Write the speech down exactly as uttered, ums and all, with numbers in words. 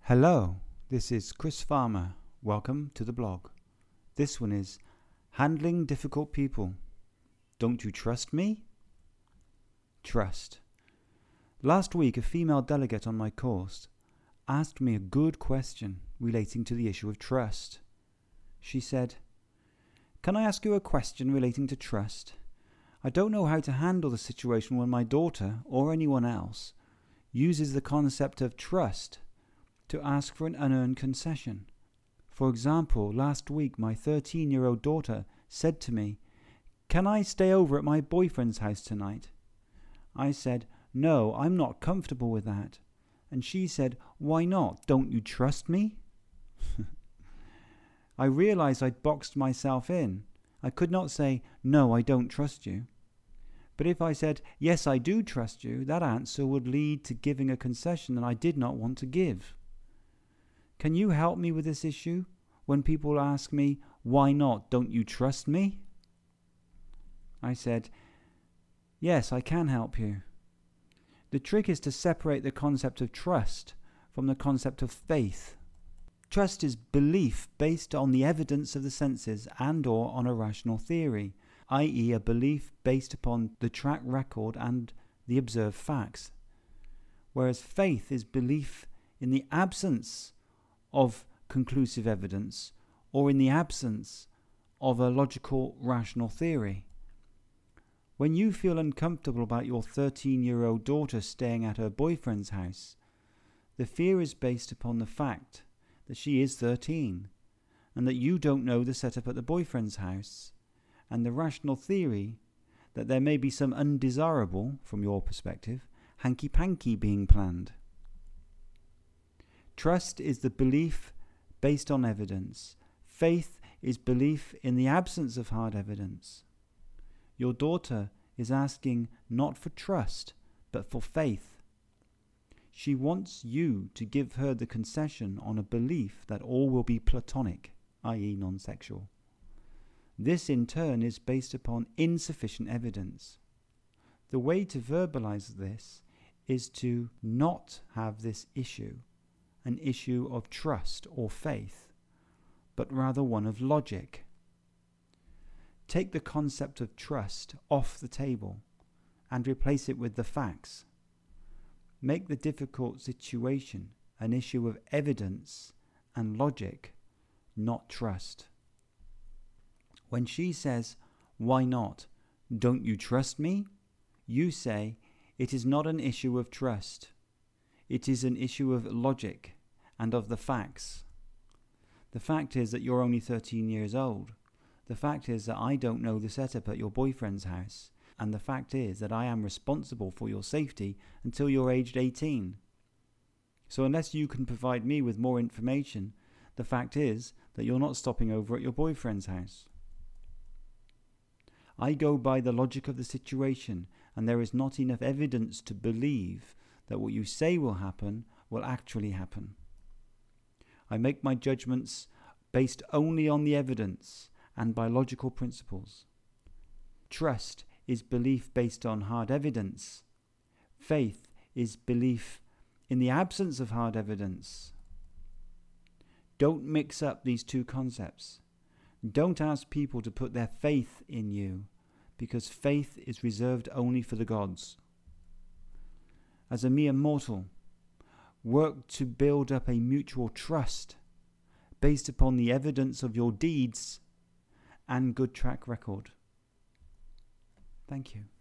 Hello, this is Chris Farmer. Welcome to the blog. This one is Handling Difficult People. Don't you trust me? Trust. Last week, a female delegate on my course asked me a good question relating to the issue of trust. She said, "Can I ask you a question relating to trust? I don't know how to handle the situation when my daughter, or anyone else, uses the concept of trust to ask for an unearned concession. For example, last week my thirteen-year-old daughter said to me, 'Can I stay over at my boyfriend's house tonight?' I said, 'No, I'm not comfortable with that.' And she said, 'Why not? Don't you trust me?' I realized I'd boxed myself in. I could not say, 'No, I don't trust you.' But if I said, 'Yes, I do trust you,' that answer would lead to giving a concession that I did not want to give. Can you help me with this issue when people ask me, 'Why not? Don't you trust me?' I said, 'Yes, I can help you.' The trick is to separate the concept of trust from the concept of faith. Trust is belief based on the evidence of the senses and or on a rational theory, that is a belief based upon the track record and the observed facts. Whereas faith is belief in the absence of conclusive evidence or in the absence of a logical, rational theory. When you feel uncomfortable about your thirteen-year-old daughter staying at her boyfriend's house, the fear is based upon the fact that she is thirteen and that you don't know the setup at the boyfriend's house, and the rational theory that there may be some undesirable, from your perspective, hanky-panky being planned. Trust is the belief based on evidence. Faith is belief in the absence of hard evidence. Your daughter is asking not for trust, but for faith. She wants you to give her the concession on a belief that all will be platonic, that is non-sexual. This in turn is based upon insufficient evidence. The way to verbalize this is to not have this issue an issue of trust or faith, but rather one of logic. Take the concept of trust off the table and replace it with the facts. Make the difficult situation an issue of evidence and logic, not trust. When she says, "Why not? Don't you trust me?" you say, "It is not an issue of trust. It is an issue of logic and of the facts. The fact is that you're only thirteen years old. The fact is that I don't know the setup at your boyfriend's house. And the fact is that I am responsible for your safety until you're aged eighteen. So unless you can provide me with more information, the fact is that you're not stopping over at your boyfriend's house. I go by the logic of the situation, and there is not enough evidence to believe that what you say will happen will actually happen. I make my judgments based only on the evidence and by logical principles. Trust is belief based on hard evidence. Faith is belief in the absence of hard evidence. Don't mix up these two concepts. Don't ask people to put their faith in you, because faith is reserved only for the gods. As a mere mortal, work to build up a mutual trust based upon the evidence of your deeds and good track record. Thank you.